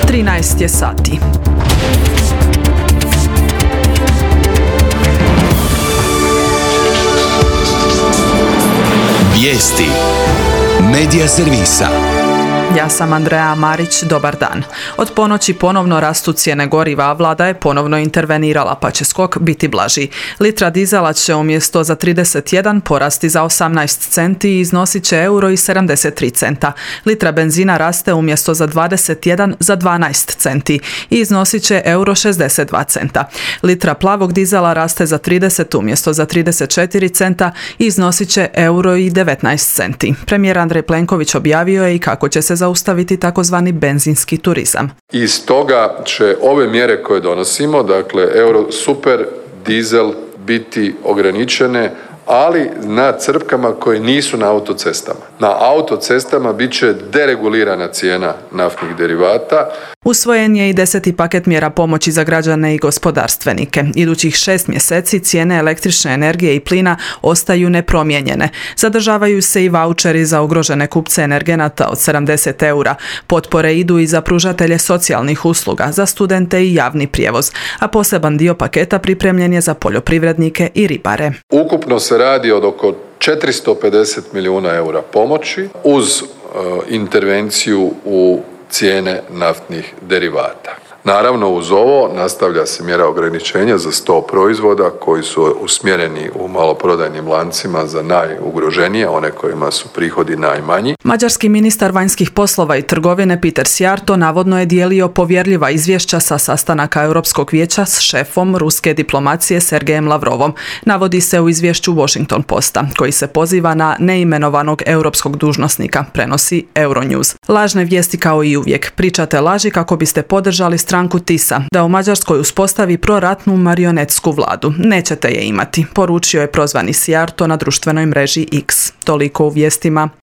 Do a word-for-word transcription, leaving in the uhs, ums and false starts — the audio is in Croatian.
trinaest je sati. Vijesti Medija servisa. Ja sam Andreja Marić, dobar dan. Od ponoći ponovno rastu cijene goriva, a vlada je ponovno intervenirala, pa će skok biti blaži. Litra dizela će umjesto za trideset jedan porasti za osamnaest centi i iznosit će euro i sedamdeset tri centa. Litra benzina raste umjesto za dvadeset jedan za dvanaest centi i iznosit će euro šezdeset dva centa. Litra plavog dizela raste za trideset umjesto za trideset četiri centa i iznosit će euro i devetnaest centi. Premijer Andrej Plenković objavio je i kako će se zaustaviti takozvani benzinski turizam. I stoga će ove mjere koje donosimo, dakle euro super dizel, biti ograničene, ali na crpkama koje nisu na autocestama. Na autocestama bit će deregulirana cijena naftnih derivata. Usvojen je i deseti paket mjera pomoći za građane i gospodarstvenike. Idućih šest mjeseci cijene električne energije i plina ostaju nepromijenjene. Zadržavaju se i vaučeri za ugrožene kupce energenata od sedamdeset eura. Potpore idu i za pružatelje socijalnih usluga, za studente i javni prijevoz, a poseban dio paketa pripremljen je za poljoprivrednike i ribare. Ukupno se radi od oko četiristo pedeset milijuna eura pomoći uz uh, intervenciju u cijene naftnih derivata. Naravno, uz ovo nastavlja se mjera ograničenja za sto proizvoda koji su usmjereni u maloprodajnim lancima za najugroženije, one kojima su prihodi najmanji. Mađarski ministar vanjskih poslova i trgovine Peter Szijjártó navodno je dijelio povjerljiva izvješća sa sastanaka Europskog vijeća s šefom ruske diplomacije Sergejem Lavrovom. Navodi se u izvješću Washington Posta, koji se poziva na neimenovanog europskog dužnosnika, prenosi Euronews. Lažne vijesti kao i uvijek. Pričate laži kako biste podržali stranku Tisa da u Mađarskoj uspostavi proratnu marionetsku vladu. Nećete je imati, poručio je prozvani Szijjártó na društvenoj mreži X. Toliko u vijestima.